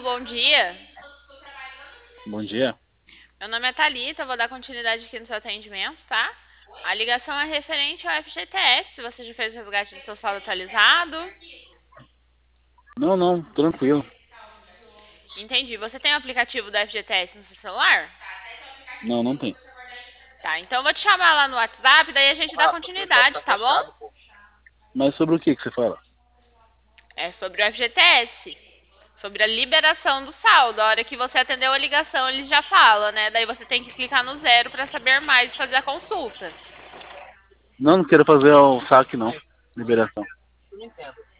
bom dia. Bom dia. Meu nome é Thalita, vou dar continuidade aqui no seu atendimento, tá? A ligação é referente ao FGTS, se você já fez o resgate do seu saldo atualizado. Não, não, tranquilo. Entendi. Você tem o aplicativo do FGTS no seu celular? Não, não tem. Tá, então eu vou te chamar lá no WhatsApp, daí a gente dá continuidade, tá bom? Mas sobre o que você fala? É sobre o FGTS, sobre a liberação do saldo. A hora que você atendeu a ligação, ele já fala, né? Daí você tem que clicar no zero para saber mais e fazer a consulta. Não, não quero fazer o saque, não. Liberação.